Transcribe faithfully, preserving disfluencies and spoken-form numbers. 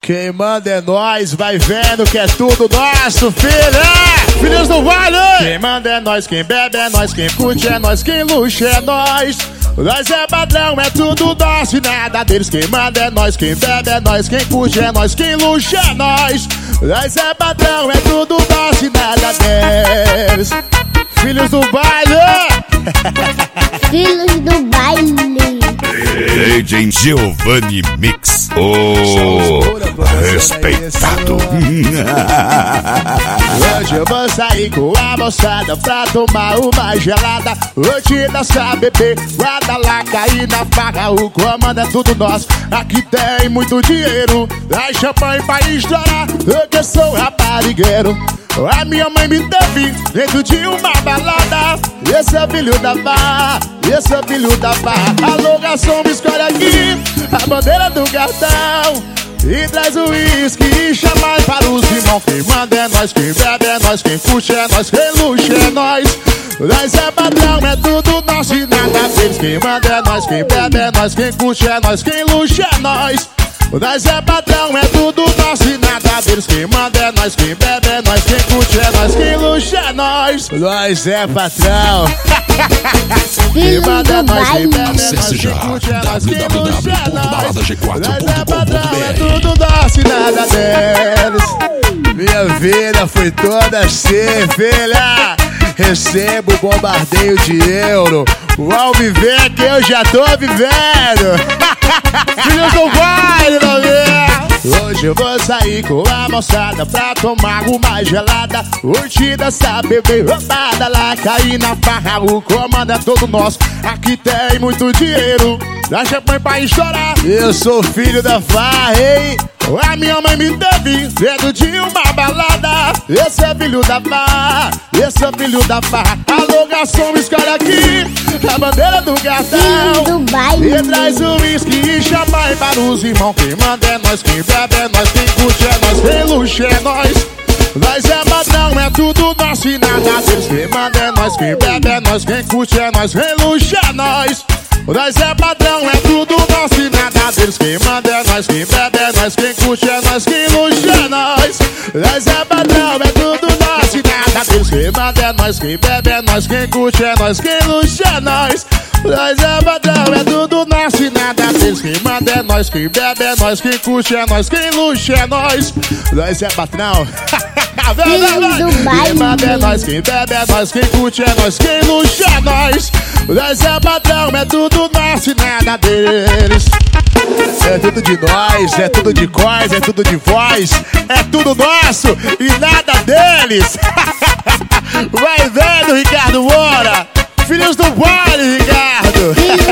Quem manda é nós, vai vendo que é tudo nosso, filho. Filhos do Vale! Quem manda é nós, quem bebe é nós, quem curte é nós, quem luxa é nós. Nós é padrão, é tudo nosso e nada deles. Quem manda é nós, quem bebe é nós, quem curte é nós, quem luxa é nós. Nós é padrão, é tudo nosso e nada deles. Filhos do Baile! Filhos do Baile! D J Giovanni Mix, o respeitado. Hoje eu vou sair com a moçada pra tomar uma gelada. Hoje dançar, beber, guarda lá, cair na farra. O comando é tudo nosso, aqui tem muito dinheiro. Dá champanhe pra estourar, eu que sou raparigueiro. A minha mãe me teve dentro de uma balada. Esse é filho da barra, esse é filho da barra. Alô, garçom, me escolhe aqui a bandeira do cartão e traz o uísque e chamar para os irmãos. Quem manda é nós, quem bebe é nós, quem curte é nós, quem luxa é nós. Nós é padrão, é tudo nosso e nada deles. Quem manda é nós, quem bebe é nós, quem curte é nós, quem luxa é nós. Nós é padrão, é tudo nosso e nada deles. Quem manda é nós, quem bebe é nós, quem curte é nós, quem luxa é nós. Nós é patrão. Quem manda é nós, quem bebe é nós, quem curte é nós, quem luxa é nós. Nós é padrão, é tudo nosso e nada deles. Minha vida foi toda assim, filha. Recebo bombardeio de euro. Ao viver que eu já tô vivendo. Filhos do Vale, não é? Hoje eu vou sair com a moçada pra tomar uma gelada. Curtir, dançar, beber, roubada lá, cair na farra. O comando é todo nosso, aqui tem muito dinheiro. Dá champanhe pra estourar, eu sou filho da farra, hein? A minha mãe me teve dentro de uma balada. Esse é filho da farra, esse é filho da farra. Alô, garçom, escolhe aqui a bandeira do cartão e traz o uísque e champanhe para os irmãos. Quem manda é nós, quem bebe é nós, quem curte é nós, quem luxa é nós. Nós é padrão, é tudo nosso e nada deles. Quem manda é nós, quem bebe é nós, quem curte é nós, quem luxa é nós. Nós é padrão, é tudo nosso e nada deles. Quem manda é nós, quem bebe é nós, quem curte é nós, quem luxa é nós. Nós é padrão, é tudo nosso e nada deles. Quem manda é nós, quem bebe é nós, quem curte é nós, quem luxa é nós. Nós é padrão, é tudo nosso e nada deles. Quem manda é nós, quem bebe é nós, quem curte é nós, quem luxa é nós. Nós é patrão. Quem manda é nós, quem bebe é nós, quem curte é nós, quem luxa é nós. Nós é padrão, é tudo nosso e nada deles. É tudo de nós, é tudo de cós, é tudo de voz. É tudo nosso e nada deles. Vai vendo, Ricardo Moura. Filhos do Vale, Ricardo.